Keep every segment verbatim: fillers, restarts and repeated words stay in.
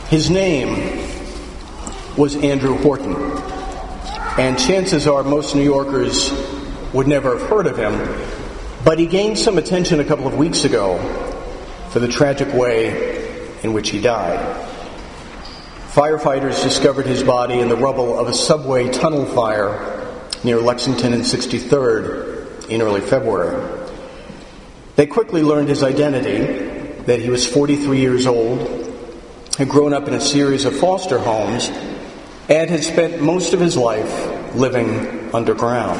His name was Andrew Horton, and chances are most New Yorkers would never have heard of him, but he gained some attention a couple of weeks ago for the tragic way in which he died. Firefighters discovered his body in the rubble of a subway tunnel fire near Lexington and sixty-third in early February. They quickly learned his identity, that he was forty-three years old, had grown up in a series of foster homes, and had spent most of his life living underground.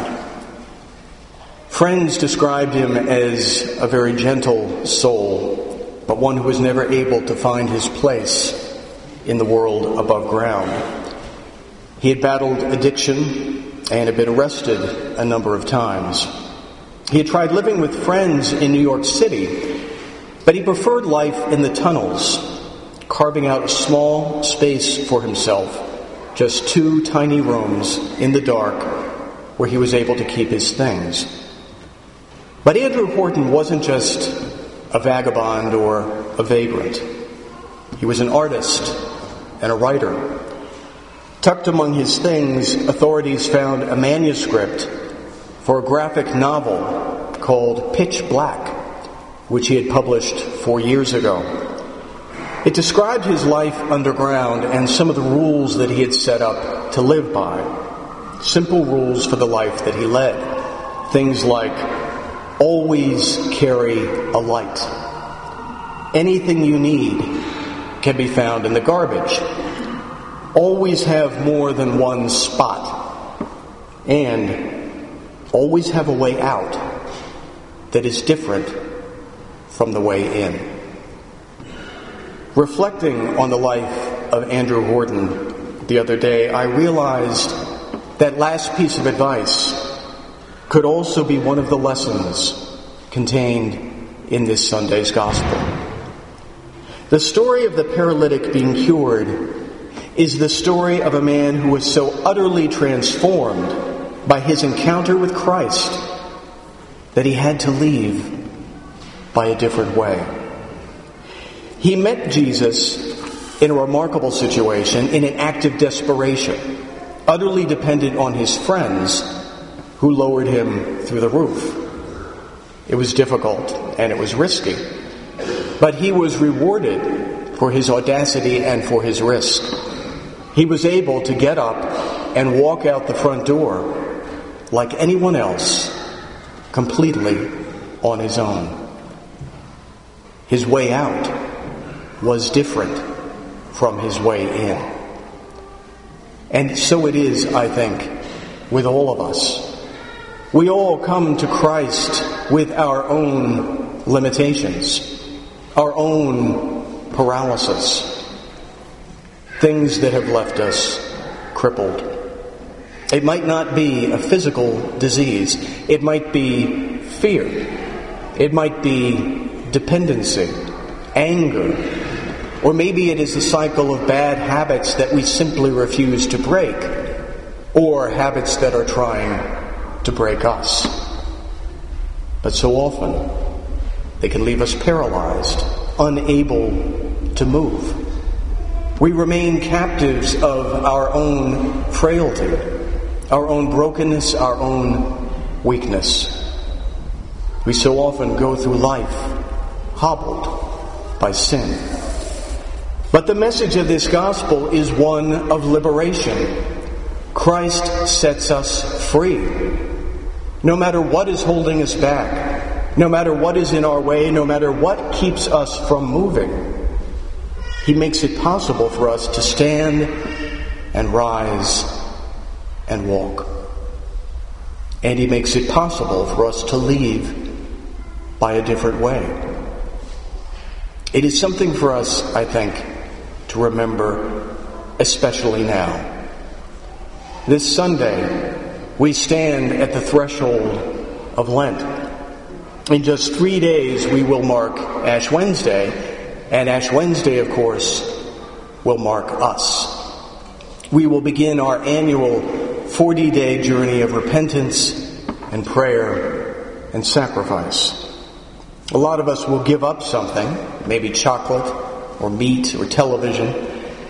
Friends described him as a very gentle soul, but one who was never able to find his place in the world above ground. He had battled addiction and had been arrested a number of times. He had tried living with friends in New York City, but he preferred life in the tunnels, carving out a small space for himself, just two tiny rooms in the dark where he was able to keep his things. But Andrew Horton wasn't just a vagabond or a vagrant. He was an artist and a writer. Tucked among his things, authorities found a manuscript for a graphic novel called Pitch Black, which he had published four years ago. It described his life underground and some of the rules that he had set up to live by. Simple rules for the life that he led. Things like, always carry a light. Anything you need can be found in the garbage. Always have more than one spot. And always have a way out that is different from the way in. Reflecting on the life of Andrew Horton the other day, I realized that last piece of advice could also be one of the lessons contained in this Sunday's Gospel. The story of the paralytic being cured is the story of a man who was so utterly transformed by his encounter with Christ that he had to leave by a different way. He met Jesus in a remarkable situation, in an act of desperation, utterly dependent on his friends who lowered him through the roof. It was difficult and it was risky, but he was rewarded for his audacity and for his risk. He was able to get up and walk out the front door like anyone else, completely on his own. His way out was different from his way in. And so it is, I think, with all of us. We all come to Christ with our own limitations, our own paralysis, things that have left us crippled. It might not be a physical disease. It might be fear. It might be dependency, anger, or maybe it is a cycle of bad habits that we simply refuse to break, or habits that are trying to break us. But so often, they can leave us paralyzed, unable to move. We remain captives of our own frailty, our own brokenness, our own weakness. We so often go through life hobbled by sin. But the message of this gospel is one of liberation. Christ sets us free. No matter what is holding us back, no matter what is in our way, no matter what keeps us from moving, He makes it possible for us to stand and rise and walk. And He makes it possible for us to leave by a different way. It is something for us, I think, to remember, especially now. This Sunday, we stand at the threshold of Lent. In just three days, we will mark Ash Wednesday, and Ash Wednesday, of course, will mark us. We will begin our annual forty-day journey of repentance and prayer and sacrifice. A lot of us will give up something, maybe chocolate or meat or television,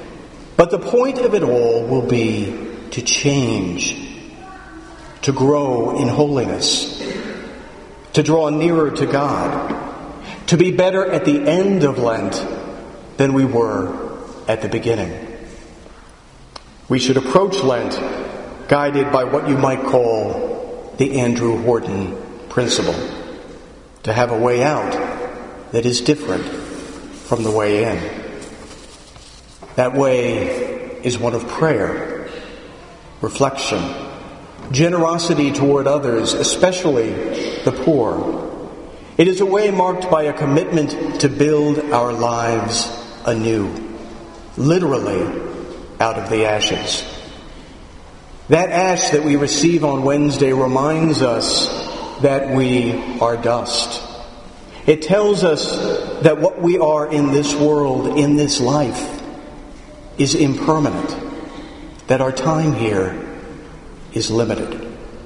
But the point of it all will be to change, to grow in holiness, to draw nearer to God, to be better at the end of Lent than we were at the beginning. We should approach Lent guided by what you might call the Andrew Horton principle, to have a way out that is different from the way in. That way is one of prayer, reflection, generosity toward others, especially the poor. It is a way marked by a commitment to build our lives anew, literally out of the ashes. That ash that we receive on Wednesday reminds us that we are dust. It tells us that what we are in this world, in this life, is impermanent, that our time here is limited.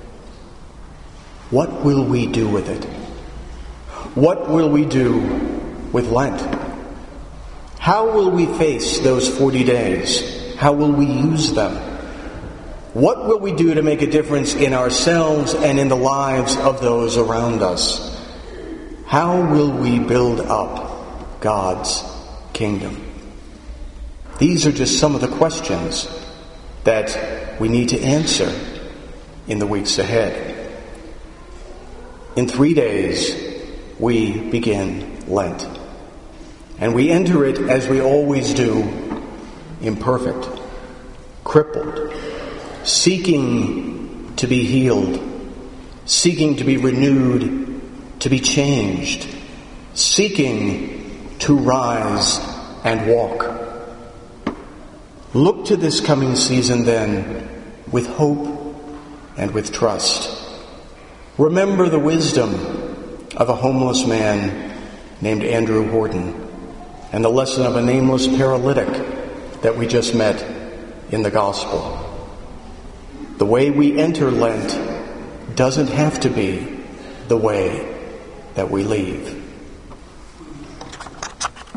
What will we do with it? What will we do with Lent? How will we face those forty days? How will we use them? What will we do to make a difference in ourselves and in the lives of those around us? How will we build up God's kingdom? These are just some of the questions that we need to answer in the weeks ahead. In three days, we begin Lent. And we enter it, as we always do, imperfect, crippled, seeking to be healed, seeking to be renewed, to be changed, seeking to rise and walk. Look to this coming season, then, with hope and with trust. Remember the wisdom of a homeless man named Andrew Horton and the lesson of a nameless paralytic that we just met in the gospel. The way we enter Lent doesn't have to be the way that we leave.